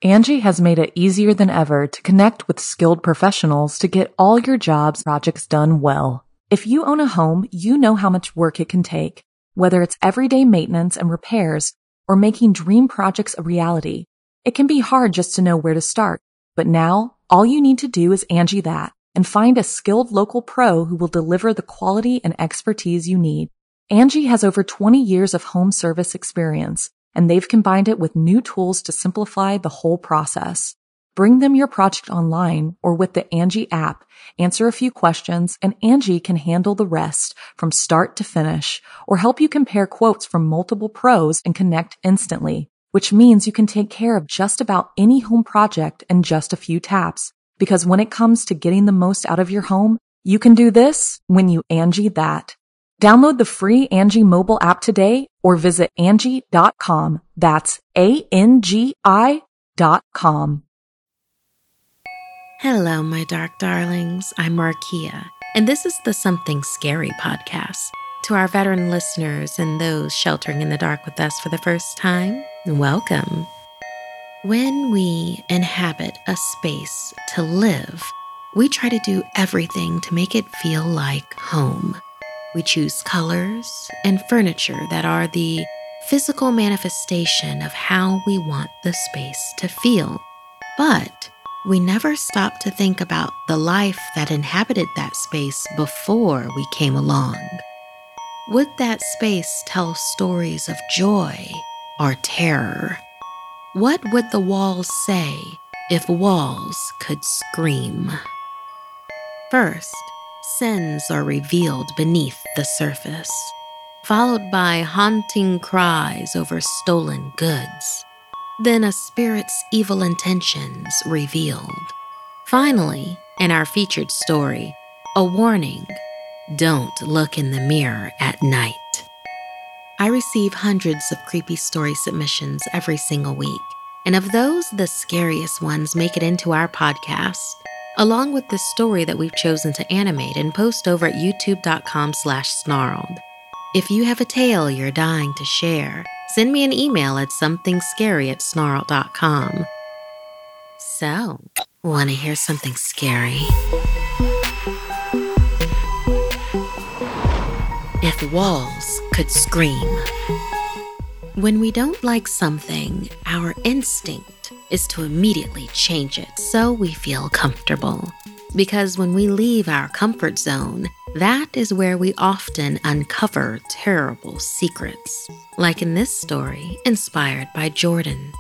Angie has made it easier than ever to connect with skilled professionals to get all your jobs projects done well. If you own a home, you know how much work it can take, whether it's everyday maintenance and repairs or making dream projects a reality. It can be hard just to know where to start, but now all you need to do is Angie that and find a skilled local pro who will deliver the quality and expertise you need. Angie has over 20 years of home service experience, and they've combined it with new tools to simplify the whole process. Bring them your project online or with the Angie app, answer a few questions, and Angie can handle the rest from start to finish or help you compare quotes from multiple pros and connect instantly, which means you can take care of just about any home project in just a few taps. Because when it comes to getting the most out of your home, you can do this when you Angie that. Download the free Angie mobile app today or visit Angie.com. That's ANGI.com. Hello, my dark darlings. I'm Markia, and this is the Something Scary podcast. To our veteran listeners and those sheltering in the dark with us for the first time, welcome. When we inhabit a space to live, we try to do everything to make it feel like home. We choose colors and furniture that are the physical manifestation of how we want the space to feel. But we never stop to think about the life that inhabited that space before we came along. Would that space tell stories of joy or terror? What would the walls say if walls could scream? First, sins are revealed beneath the surface, followed by haunting cries over stolen goods. Then a spirit's evil intentions revealed. Finally, in our featured story, a warning: don't look in the mirror at night. I receive hundreds of creepy story submissions every single week, and of those, the scariest ones make it into our podcast, along with the story that we've chosen to animate and post over at youtube.com/snarled. If you have a tale you're dying to share, send me an email at somethingscary@snarled.com. So, want to hear something scary? If walls could scream. When we don't like something, our instinct is to immediately change it so we feel comfortable. Because when we leave our comfort zone, that is where we often uncover terrible secrets, like in this story inspired by Jordan.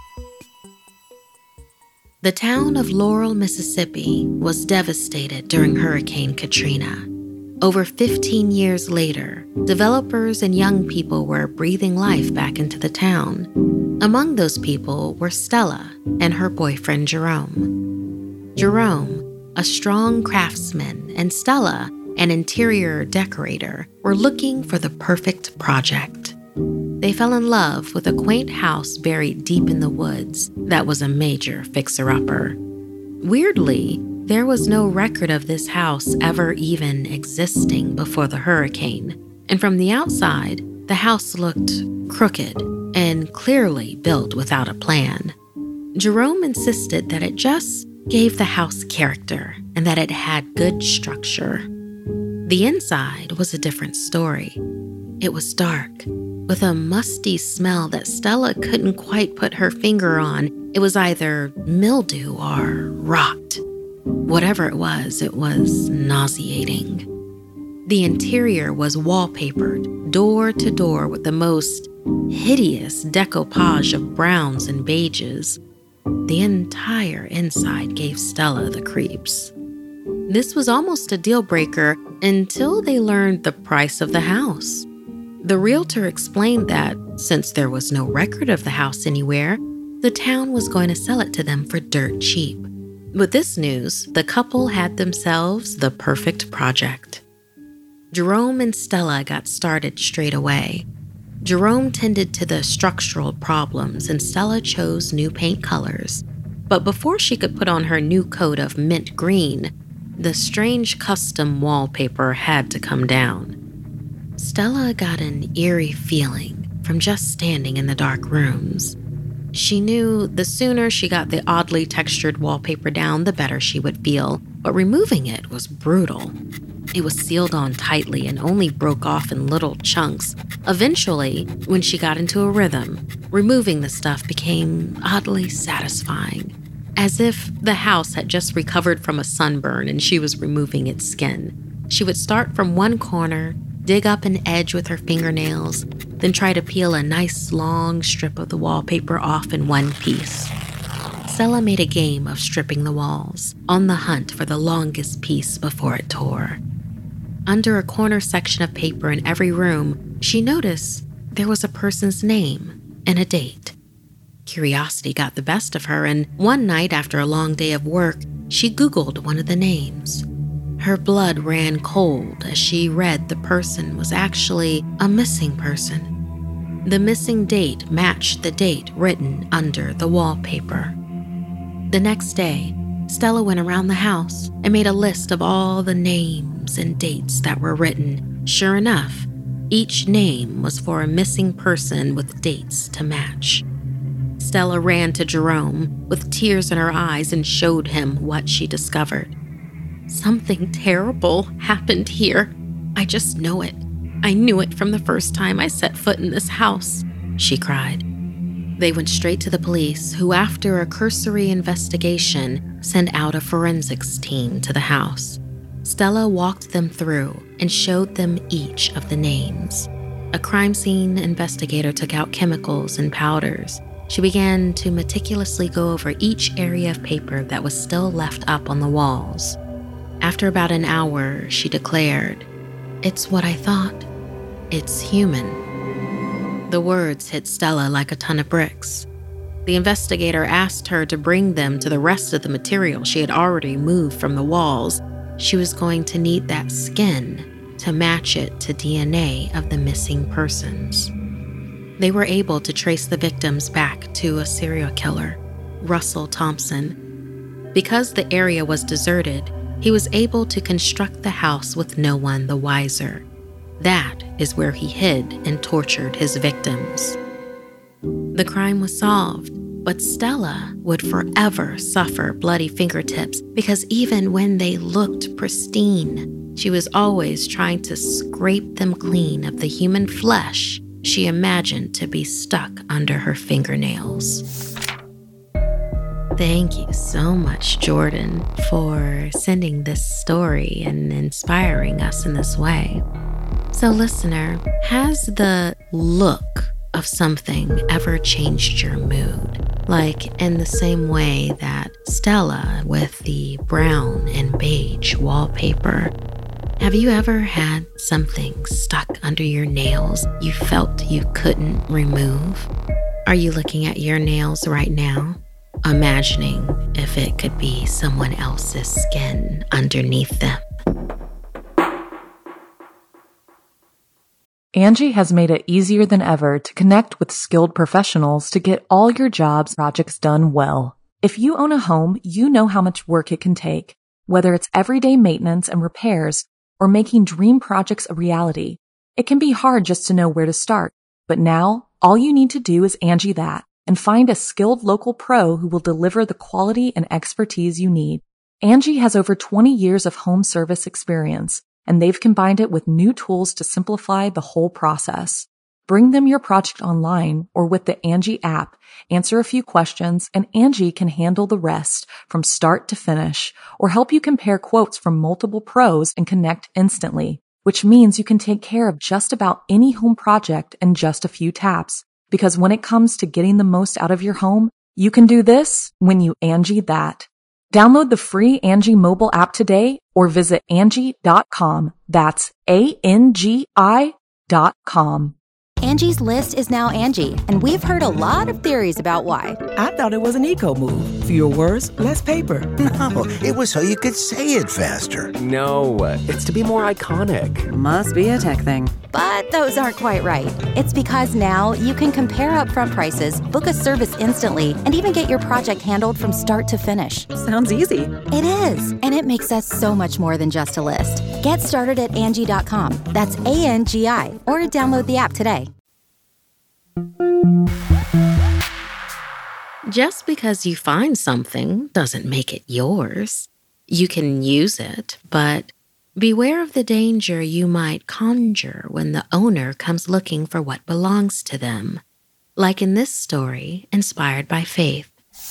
The town of Laurel, Mississippi was devastated during Hurricane Katrina. Over 15 years later, developers and young people were breathing life back into the town. Among those people were Stella and her boyfriend Jerome. Jerome, a strong craftsman, and Stella, an interior decorator, were looking for the perfect project. They fell in love with a quaint house buried deep in the woods that was a major fixer-upper. Weirdly, there was no record of this house ever even existing before the hurricane, and from the outside, the house looked crooked and clearly built without a plan. Jerome insisted that it just gave the house character and that it had good structure. The inside was a different story. It was dark, with a musty smell that Stella couldn't quite put her finger on. It was either mildew or rot. Whatever it was nauseating. The interior was wallpapered, door to door, with the most hideous decoupage of browns and beiges. The entire inside gave Stella the creeps. This was almost a deal breaker until they learned the price of the house. The realtor explained that since there was no record of the house anywhere, the town was going to sell it to them for dirt cheap. With this news, the couple had themselves the perfect project. Jerome and Stella got started straight away. Jerome tended to the structural problems and Stella chose new paint colors. But before she could put on her new coat of mint green, the strange custom wallpaper had to come down. Stella got an eerie feeling from just standing in the dark rooms. She knew the sooner she got the oddly textured wallpaper down, the better she would feel, but removing it was brutal. It was sealed on tightly and only broke off in little chunks. Eventually, when she got into a rhythm, removing the stuff became oddly satisfying, as if the house had just recovered from a sunburn and she was removing its skin. She would start from one corner, dig up an edge with her fingernails, then try to peel a nice long strip of the wallpaper off in one piece. Stella made a game of stripping the walls, on the hunt for the longest piece before it tore. Under a corner section of paper in every room, she noticed there was a person's name and a date. Curiosity got the best of her, and one night after a long day of work, she Googled one of the names. Her blood ran cold as she read the person was actually a missing person. The missing date matched the date written under the wallpaper. The next day, Stella went around the house and made a list of all the names and dates that were written. Sure enough, each name was for a missing person with dates to match. Stella ran to Jerome with tears in her eyes and showed him what she discovered. Something terrible happened here. I just know it. I knew it from the first time I set foot in this house, she cried. They went straight to the police, who, after a cursory investigation, sent out a forensics team to the house. Stella walked them through and showed them each of the names. A crime scene investigator took out chemicals and powders. She began to meticulously go over each area of paper that was still left up on the walls. After about an hour, she declared, "It's what I thought. It's human." The words hit Stella like a ton of bricks. The investigator asked her to bring them to the rest of the material she had already moved from the walls. She was going to need that skin to match it to DNA of the missing persons. They were able to trace the victims back to a serial killer, Russell Thompson. Because the area was deserted, he was able to construct the house with no one the wiser. That is where he hid and tortured his victims. The crime was solved, but Stella would forever suffer bloody fingertips because even when they looked pristine, she was always trying to scrape them clean of the human flesh she imagined to be stuck under her fingernails. Thank you so much, Jordan, for sending this story and inspiring us in this way. So, listener, has the look of something ever changed your mood? Like in the same way that Stella with the brown and beige wallpaper. Have you ever had something stuck under your nails you felt you couldn't remove? Are you looking at your nails right now, imagining if it could be someone else's skin underneath them? Angie has made it easier than ever to connect with skilled professionals to get all your jobs projects done well. If you own a home, you know how much work it can take, whether it's everyday maintenance and repairs or making dream projects a reality. It can be hard just to know where to start, but now all you need to do is Angie that and find a skilled local pro who will deliver the quality and expertise you need. Angie has over 20 years of home service experience, and they've combined it with new tools to simplify the whole process. Bring them your project online or with the Angie app, answer a few questions, and Angie can handle the rest from start to finish or help you compare quotes from multiple pros and connect instantly, which means you can take care of just about any home project in just a few taps. Because when it comes to getting the most out of your home, you can do this when you Angie that. Download the free Angie mobile app today or visit Angie.com. That's ANGI.com. Angie's List is now Angie, and we've heard a lot of theories about why. I thought it was an eco move. Fewer words, less paper. No, it was so you could say it faster. No, it's to be more iconic. Must be a tech thing. But those aren't quite right. It's because now you can compare upfront prices, book a service instantly, and even get your project handled from start to finish. Sounds easy. It is, and it makes us so much more than just a list. Get started at Angie.com. That's ANGI, or download the app today. Just because you find something doesn't make it yours. You can use it, but beware of the danger you might conjure when the owner comes looking for what belongs to them. Like in this story, inspired by Faith.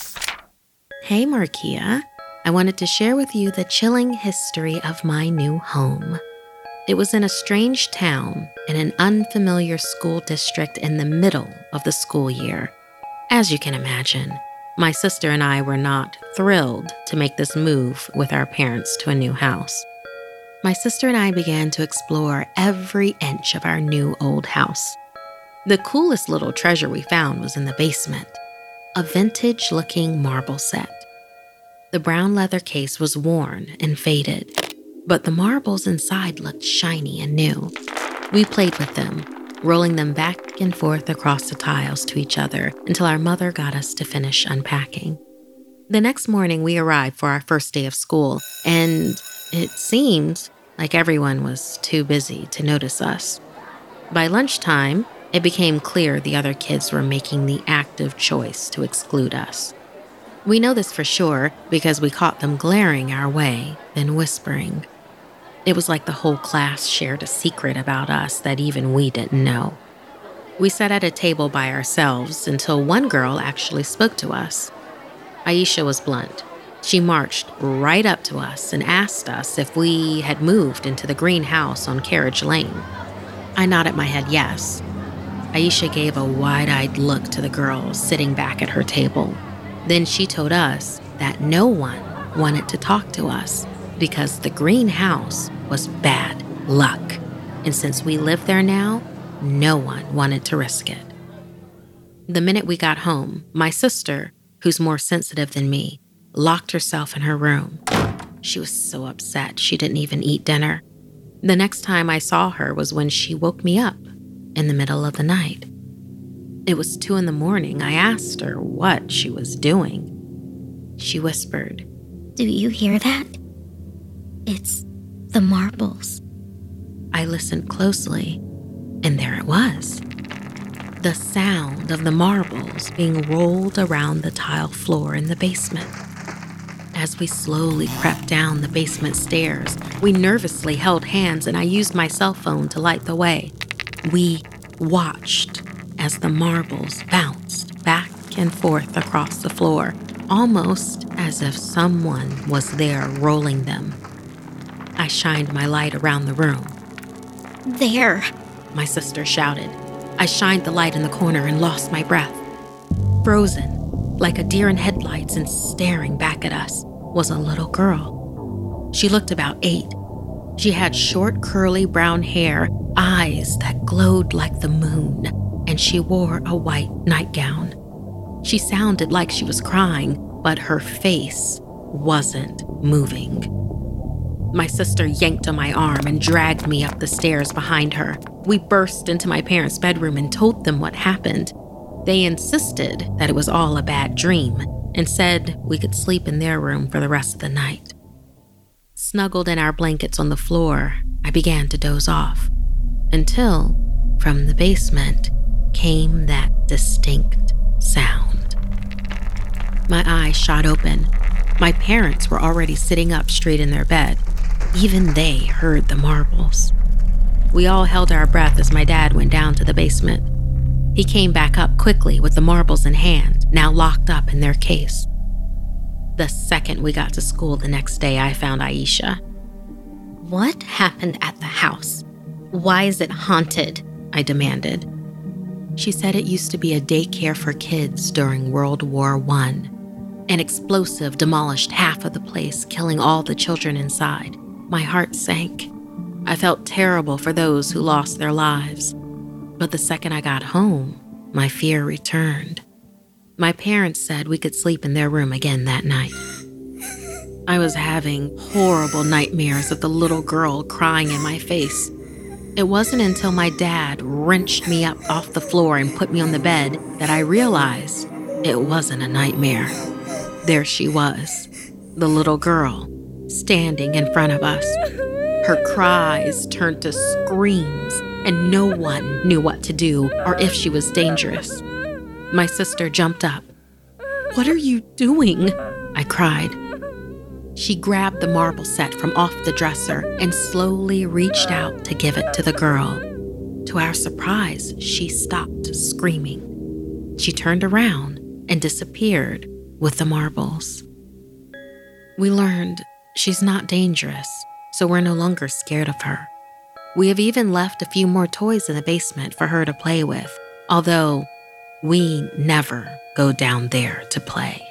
Hey, Markia. I wanted to share with you the chilling history of my new home. It was in a strange town in an unfamiliar school district in the middle of the school year. As you can imagine, my sister and I were not thrilled to make this move with our parents to a new house. My sister and I began to explore every inch of our new old house. The coolest little treasure we found was in the basement, a vintage-looking marble set. The brown leather case was worn and faded, but the marbles inside looked shiny and new. We played with them, rolling them back and forth across the tiles to each other until our mother got us to finish unpacking. The next morning, we arrived for our first day of school, and it seemed like everyone was too busy to notice us. By lunchtime, it became clear the other kids were making the active choice to exclude us. We know this for sure because we caught them glaring our way, then whispering. It was like the whole class shared a secret about us that even we didn't know. We sat at a table by ourselves until one girl actually spoke to us. Aisha was blunt. She marched right up to us and asked us if we had moved into the green house on Carriage Lane. I nodded my head yes. Aisha gave a wide-eyed look to the girls sitting back at her table. Then she told us that no one wanted to talk to us because the green house was bad luck. And since we live there now, no one wanted to risk it. The minute we got home, my sister, who's more sensitive than me, locked herself in her room. She was so upset she didn't even eat dinner. The next time I saw her was when she woke me up in the middle of the night. It was 2 a.m. I asked her what she was doing. She whispered, "Do you hear that? It's the marbles." I listened closely, and there it was. The sound of the marbles being rolled around the tile floor in the basement. As we slowly crept down the basement stairs, we nervously held hands and I used my cell phone to light the way. We watched as the marbles bounced back and forth across the floor, almost as if someone was there rolling them. I shined my light around the room. "There," my sister shouted. I shined the light in the corner and lost my breath. Frozen, like a deer in headlights and staring back at us, was a little girl. She looked about 8. She had short, curly brown hair, eyes that glowed like the moon, and she wore a white nightgown. She sounded like she was crying, but her face wasn't moving. My sister yanked on my arm and dragged me up the stairs behind her. We burst into my parents' bedroom and told them what happened. They insisted that it was all a bad dream and said we could sleep in their room for the rest of the night. Snuggled in our blankets on the floor, I began to doze off until, from the basement, came that distinct sound. My eyes shot open. My parents were already sitting up straight in their bed. Even they heard the marbles. We all held our breath as my dad went down to the basement. He came back up quickly with the marbles in hand, now locked up in their case. The second we got to school the next day, I found Aisha. "What happened at the house? Why is it haunted?" I demanded. She said it used to be a daycare for kids during World War I. An explosive demolished half of the place, killing all the children inside. My heart sank. I felt terrible for those who lost their lives. But the second I got home, my fear returned. My parents said we could sleep in their room again that night. I was having horrible nightmares of the little girl crying in my face. It wasn't until my dad wrenched me up off the floor and put me on the bed that I realized it wasn't a nightmare. There she was, the little girl, standing in front of us. Her cries turned to screams, and no one knew what to do or if she was dangerous. My sister jumped up. What are you doing?" I cried. She grabbed the marble set from off the dresser and slowly reached out to give it to the girl. To our surprise, she stopped screaming. She turned around and disappeared with the marbles. We learned she's not dangerous, so we're no longer scared of her. We have even left a few more toys in the basement for her to play with, although we never go down there to play.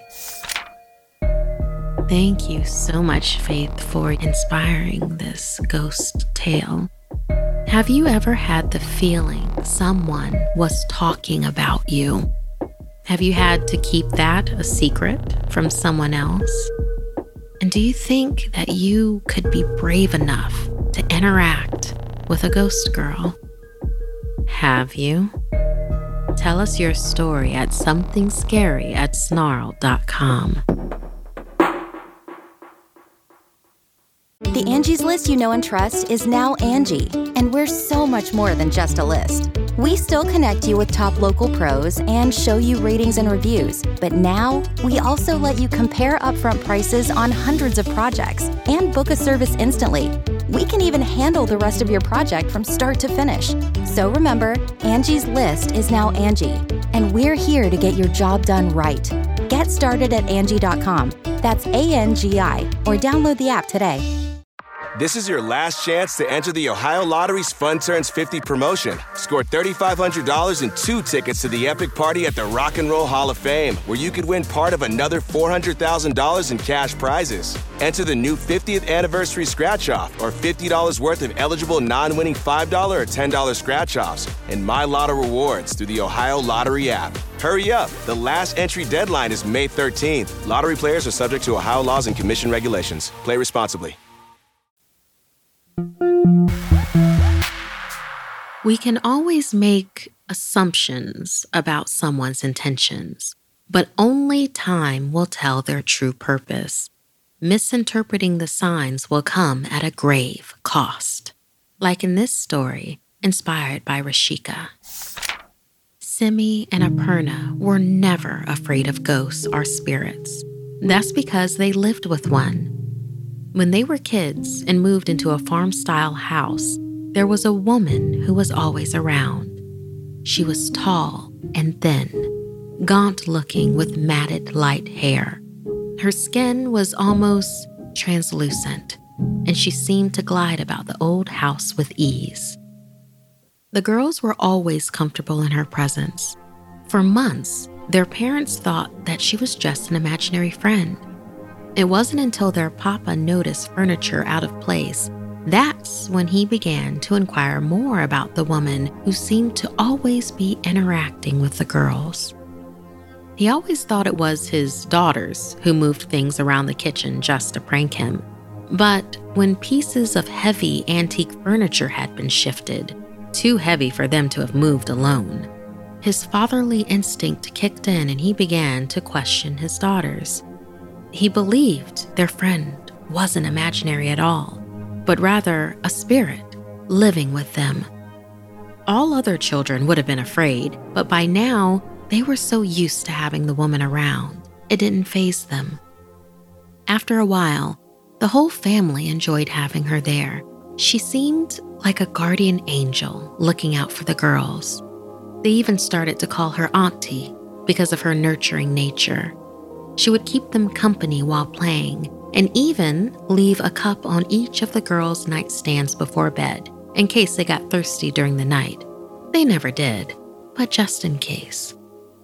Thank you so much, Faith, for inspiring this ghost tale. Have you ever had the feeling someone was talking about you? Have you had to keep that a secret from someone else? And do you think that you could be brave enough to interact with a ghost girl? Have you? Tell us your story at somethingscary@snarl.com. The Angie's List you know and trust is now Angie, and we're so much more than just a list. We still connect you with top local pros and show you ratings and reviews, but now we also let you compare upfront prices on hundreds of projects and book a service instantly. We can even handle the rest of your project from start to finish. So remember, Angie's List is now Angie, and we're here to get your job done right. Get started at Angie.com. That's ANGI, or download the app today. This is your last chance to enter the Ohio Lottery's Fun Turns 50 promotion. Score $3,500 and 2 tickets to the epic party at the Rock and Roll Hall of Fame, where you could win part of another $400,000 in cash prizes. Enter the new 50th anniversary scratch-off, or $50 worth of eligible non-winning $5 or $10 scratch-offs, and My Lotto rewards through the Ohio Lottery app. Hurry up! The last entry deadline is May 13th. Lottery players are subject to Ohio laws and commission regulations. Play responsibly. We can always make assumptions about someone's intentions, but only time will tell their true purpose. Misinterpreting the signs will come at a grave cost, like in this story, inspired by Rashika. Simi and Aparna were never afraid of ghosts or spirits. That's because they lived with one. When they were kids and moved into a farm-style house, there was a woman who was always around. She was tall and thin, gaunt-looking with matted light hair. Her skin was almost translucent, and she seemed to glide about the old house with ease. The girls were always comfortable in her presence. For months, their parents thought that she was just an imaginary friend. It wasn't until their papa noticed furniture out of place that's when he began to inquire more about the woman who seemed to always be interacting with the girls. He always thought it was his daughters who moved things around the kitchen just to prank him. But when pieces of heavy antique furniture had been shifted, too heavy for them to have moved alone, his fatherly instinct kicked in and he began to question his daughters. He believed their friend wasn't imaginary at all, but rather a spirit living with them. All other children would have been afraid, but by now, they were so used to having the woman around, it didn't faze them. After a while, the whole family enjoyed having her there. She seemed like a guardian angel looking out for the girls. They even started to call her Auntie because of her nurturing nature. She would keep them company while playing, and even leave a cup on each of the girls' nightstands before bed in case they got thirsty during the night. They never did, but just in case.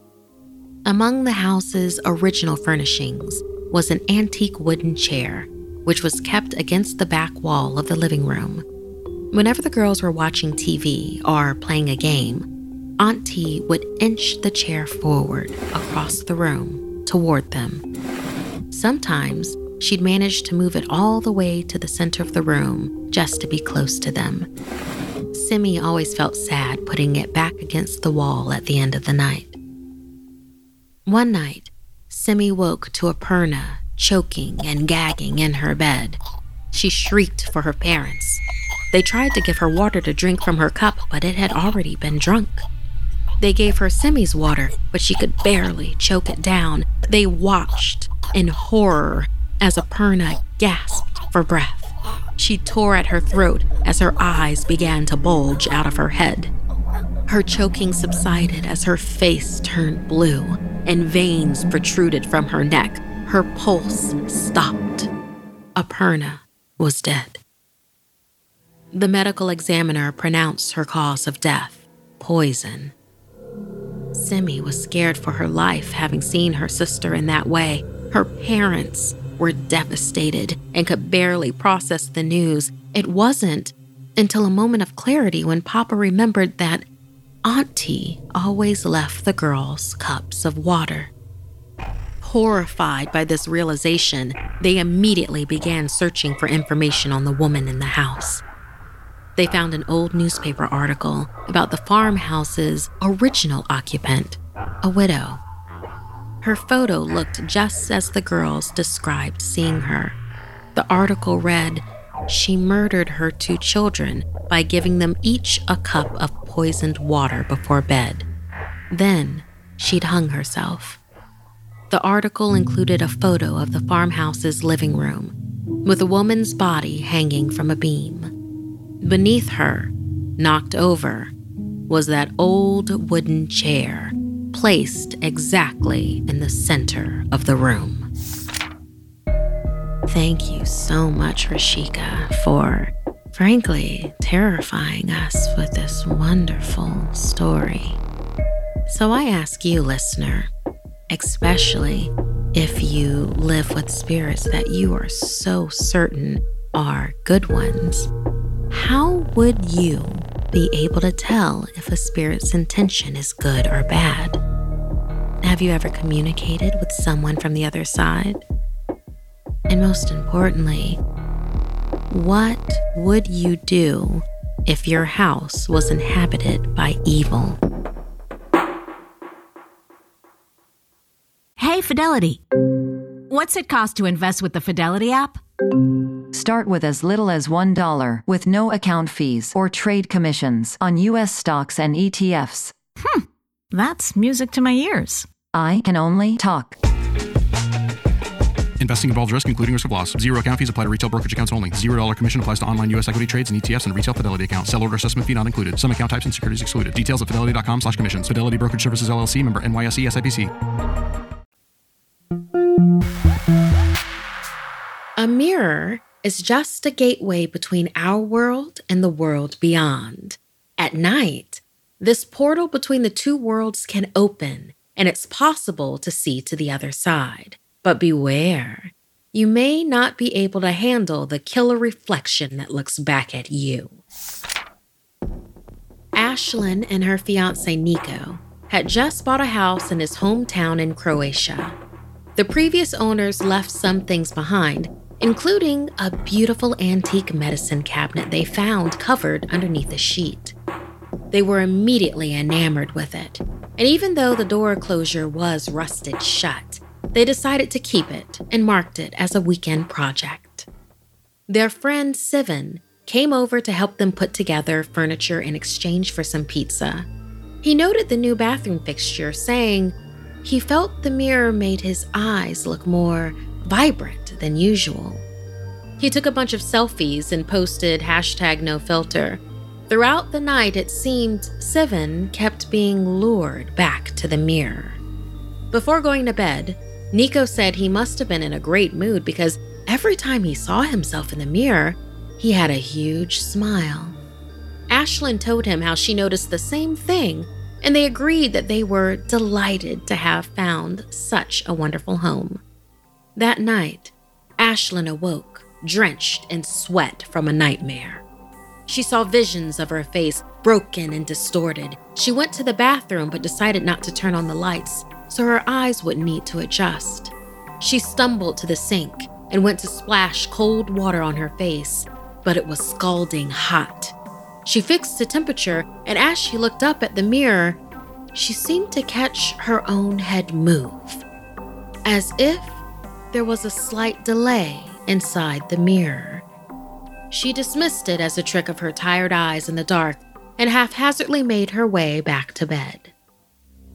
Among the house's original furnishings was an antique wooden chair, which was kept against the back wall of the living room. Whenever the girls were watching TV or playing a game, Auntie would inch the chair forward across the room toward them. Sometimes, she'd manage to move it all the way to the center of the room just to be close to them. Simi always felt sad putting it back against the wall at the end of the night. One night, Simi woke to Aparna choking and gagging in her bed. She shrieked for her parents. They tried to give her water to drink from her cup, but it had already been drunk. They gave her Simi's water, but she could barely choke it down. They watched in horror as Aparna gasped for breath. She tore at her throat as her eyes began to bulge out of her head. Her choking subsided as her face turned blue and veins protruded from her neck. Her pulse stopped. Aparna was dead. The medical examiner pronounced her cause of death, poison. Simi was scared for her life, having seen her sister in that way. Her parents were devastated and could barely process the news. It wasn't until a moment of clarity when Papa remembered that Auntie always left the girls cups of water. Horrified by this realization, they immediately began searching for information on the woman in the house. They found an old newspaper article about the farmhouse's original occupant, a widow. Her photo looked just as the girls described seeing her. The article read, "She murdered her 2 children by giving them each a cup of poisoned water before bed. Then she'd hung herself." The article included a photo of the farmhouse's living room, with a woman's body hanging from a beam. Beneath her, knocked over, was that old wooden chair, placed exactly in the center of the room. Thank you so much, Rishika, for, frankly, terrifying us with this wonderful story. So I ask you, listener, especially if you live with spirits that you are so certain are good ones, how would you be able to tell if a spirit's intention is good or bad? Have you ever communicated with someone from the other side? And most importantly, what would you do if your house was inhabited by evil? Hey, Fidelity. What's it cost to invest with the Fidelity app? Start with as little as $1 with no account fees or trade commissions on U.S. stocks and ETFs. That's music to my ears. I can only talk. Investing involves risk, including risk of loss. Zero account fees apply to retail brokerage accounts only. $0 commission applies to online U.S. equity trades and ETFs and retail Fidelity accounts. Sell order assessment fee not included. Some account types and securities excluded. Details at fidelity.com/commissions. Fidelity Brokerage Services, LLC, member NYSE SIPC. A mirror is just a gateway between our world and the world beyond. At night, this portal between the 2 worlds can open, and it's possible to see to the other side. But beware, you may not be able to handle the killer reflection that looks back at you. Ashlyn and her fiancé Nico had just bought a house in his hometown in Croatia. The previous owners left some things behind, including a beautiful antique medicine cabinet they found covered underneath a sheet. They were immediately enamored with it, and even though the door closure was rusted shut, they decided to keep it and marked it as a weekend project. Their friend Sivan came over to help them put together furniture in exchange for some pizza. He noted the new bathroom fixture, saying he felt the mirror made his eyes look more vibrant than usual. He took a bunch of selfies and posted #NoFilter. Throughout the night, it seemed Sivan kept being lured back to the mirror. Before going to bed, Nico said he must have been in a great mood because every time he saw himself in the mirror, he had a huge smile. Ashlyn told him how she noticed the same thing, and they agreed that they were delighted to have found such a wonderful home. That night, Ashlyn awoke, drenched in sweat from a nightmare. She saw visions of her face, broken and distorted. She went to the bathroom but decided not to turn on the lights, so her eyes wouldn't need to adjust. She stumbled to the sink and went to splash cold water on her face, but it was scalding hot. She fixed the temperature, and as she looked up at the mirror, she seemed to catch her own head move, as if there was a slight delay inside the mirror. She dismissed it as a trick of her tired eyes in the dark and haphazardly made her way back to bed.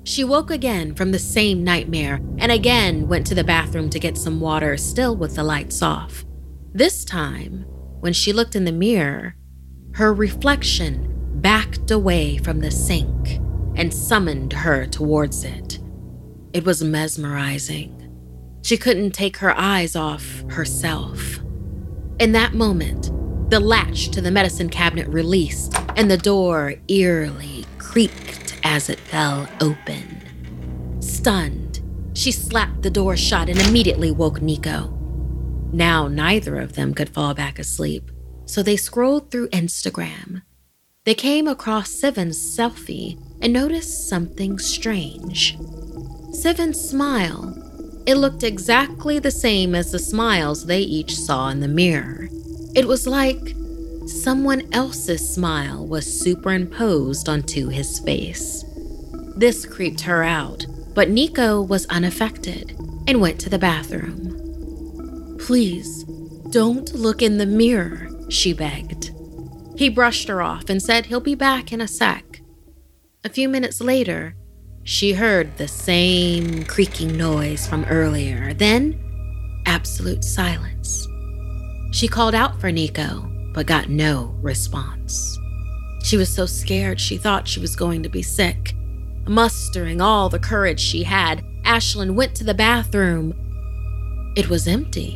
She woke again from the same nightmare and again went to the bathroom to get some water, still with the lights off. This time, when she looked in the mirror, her reflection backed away from the sink and summoned her towards it. It was mesmerizing. She couldn't take her eyes off herself. In that moment, the latch to the medicine cabinet released and the door eerily creaked as it fell open. Stunned, she slapped the door shut and immediately woke Nico. Now neither of them could fall back asleep, so they scrolled through Instagram. They came across Sivan's selfie and noticed something strange. Sivan's smile. It looked exactly the same as the smiles they each saw in the mirror. It was like someone else's smile was superimposed onto his face. This creeped her out, but Nico was unaffected and went to the bathroom. "Please, don't look in the mirror," she begged. He brushed her off and said he'll be back in a sec. A few minutes later, she heard the same creaking noise from earlier, then absolute silence. She called out for Nico, but got no response. She was so scared she thought she was going to be sick. Mustering all the courage she had, Ashlyn went to the bathroom. It was empty.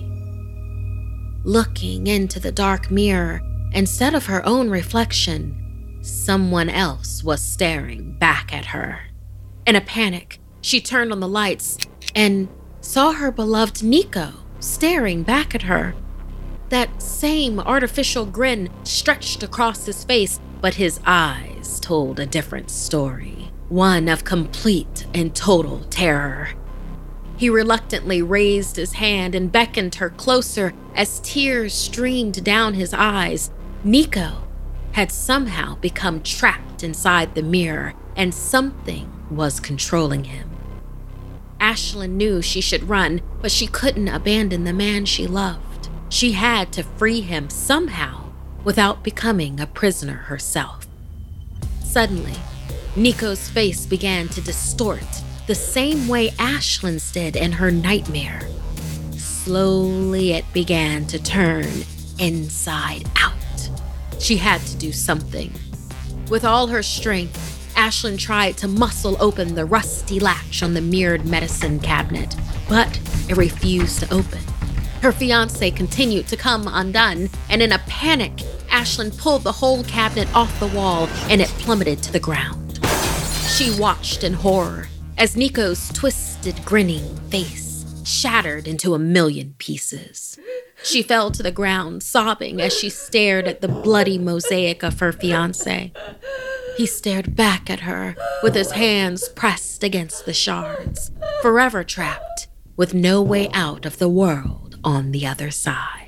Looking into the dark mirror, instead of her own reflection, someone else was staring back at her. In a panic, she turned on the lights and saw her beloved Nico staring back at her. That same artificial grin stretched across his face, but his eyes told a different story, one of complete and total terror. He reluctantly raised his hand and beckoned her closer as tears streamed down his eyes. Nico had somehow become trapped inside the mirror, and something was controlling him. Ashlyn knew she should run, but she couldn't abandon the man she loved. She had to free him somehow without becoming a prisoner herself. Suddenly, Nico's face began to distort the same way Ashlyn's did in her nightmare. Slowly, it began to turn inside out. She had to do something. With all her strength, Ashlyn tried to muscle open the rusty latch on the mirrored medicine cabinet, but it refused to open. Her fiancé continued to come undone, and in a panic, Ashlyn pulled the whole cabinet off the wall and it plummeted to the ground. She watched in horror as Nico's twisted, grinning face shattered into a million pieces. She fell to the ground, sobbing as she stared at the bloody mosaic of her fiancé. He stared back at her with his hands pressed against the shards, forever trapped, with no way out of the world on the other side.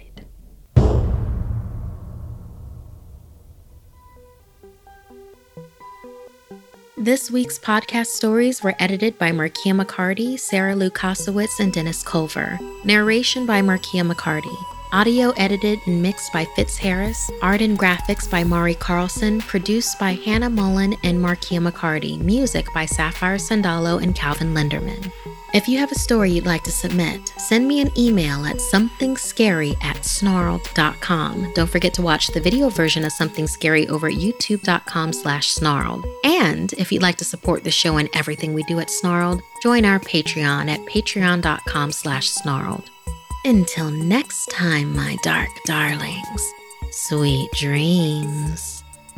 This week's podcast stories were edited by Markia McCarty, Sarah Lou Kosowitz, and Dennis Culver. Narration by Markia McCarty. Audio edited and mixed by Fitz Harris. Art and graphics by Mari Carlson. Produced by Hannah Mullen and Markia McCarty. Music by Sapphire Sandalo and Calvin Linderman. If you have a story you'd like to submit, send me an email at somethingscary@snarled.com. Don't forget to watch the video version of Something Scary over at youtube.com/snarled. And if you'd like to support the show and everything we do at Snarled, join our Patreon at patreon.com/snarled. Until next time, my dark darlings, sweet dreams.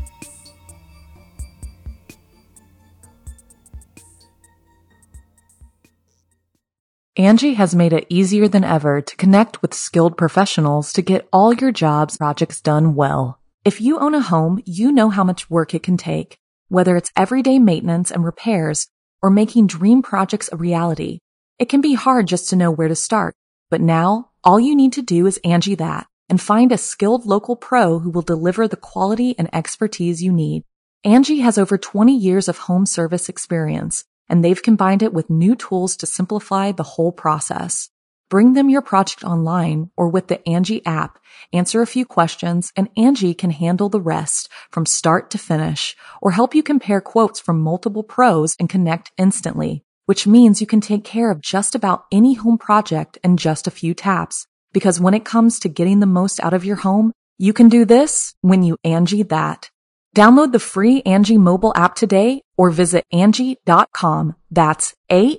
Angie has made it easier than ever to connect with skilled professionals to get all your jobs projects done well. If you own a home, you know how much work it can take, whether it's everyday maintenance and repairs or making dream projects a reality. It can be hard just to know where to start, but now all you need to do is Angie that and find a skilled local pro who will deliver the quality and expertise you need. Angie has over 20 years of home service experience, and they've combined it with new tools to simplify the whole process. Bring them your project online or with the Angie app, answer a few questions, and Angie can handle the rest from start to finish or help you compare quotes from multiple pros and connect instantly, which means you can take care of just about any home project in just a few taps. Because when it comes to getting the most out of your home, you can do this when you Angie that. Download the free Angie mobile app today or visit Angie.com. That's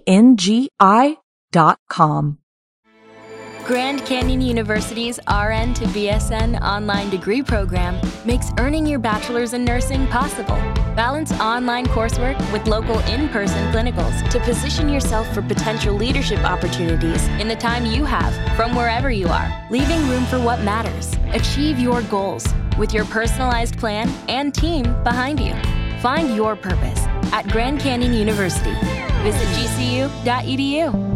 ANGI.com. Grand Canyon University's RN to BSN online degree program makes earning your bachelor's in nursing possible. Balance online coursework with local in-person clinicals to position yourself for potential leadership opportunities in the time you have from wherever you are, leaving room for what matters. Achieve your goals with your personalized plan and team behind you. Find your purpose at Grand Canyon University. Visit gcu.edu.